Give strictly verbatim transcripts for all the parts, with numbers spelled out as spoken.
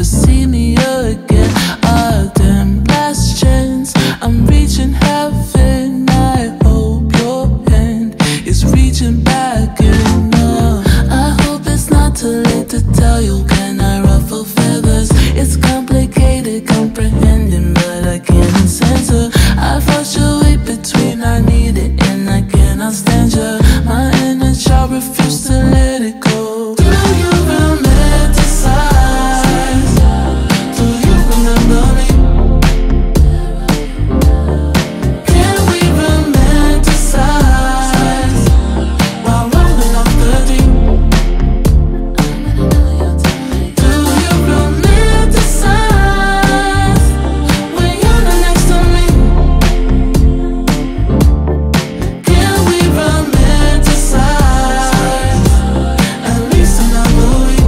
never see me again. Ah, damn, last chance, I'm reaching heaven. I hope your hand is reaching back in. Oh, I hope it's not too late to tell you, can I ruffle feathers? It's complicated comprehending, but I can't censor. I fluctuate between I need it and I cannot stand you. My inner child refused to let it go. Do you romanticize? Do you remember me? Can we romanticize while rolling off the deep? Do you romanticize when you're not next to me? Can we romanticize at least another week?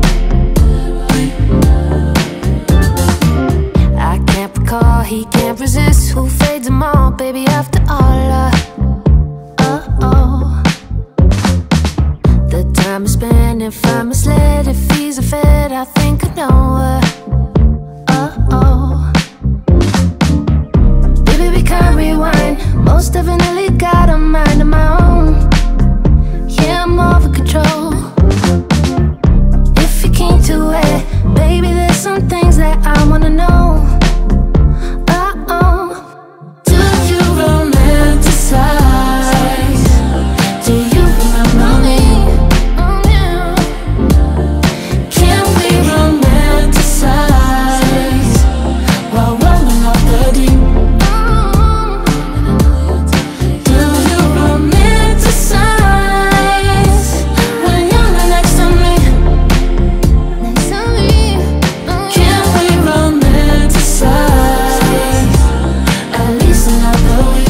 I can't recall, he can't resist. Who fades them all, baby, after all? Uh, oh, oh. The time is spent, if I'm misled, if he's a fed, I think I know. Uh, oh, oh. Baby, we can't rewind. Most definitely got a mind of my own. Yeah, I'm over control. If you came to it, baby, there's some things that I wanna know. Uh-oh. Do you romanticize? Do you remember me? Oh, yeah. Can we romanticize while rolling off the deep? Do you romanticize when you're not next to me? Next to me. Can we romanticize at least another week?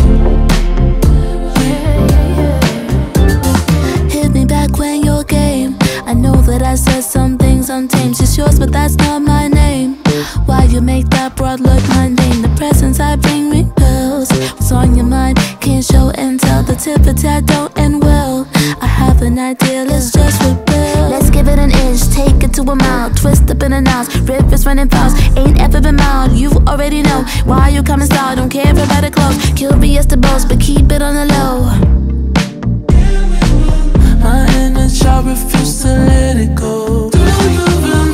Hit me back when you're game. I know that I said some things untamed. She's yours, but that's not my name. Why you make that broad look mundane? The presence I bring repels. What's on your mind? Can't show and tell. The tip of that don't end well. I have an idea, let's just rebel. Let's give it an inch, take it to a mile. Twist up in and out, rivers running fast. Ain't ever been mild, you already know. Why you come and start, don't care about the clothes. Curious to boast, but keep it on the low. My inner child refused to let it go. Do you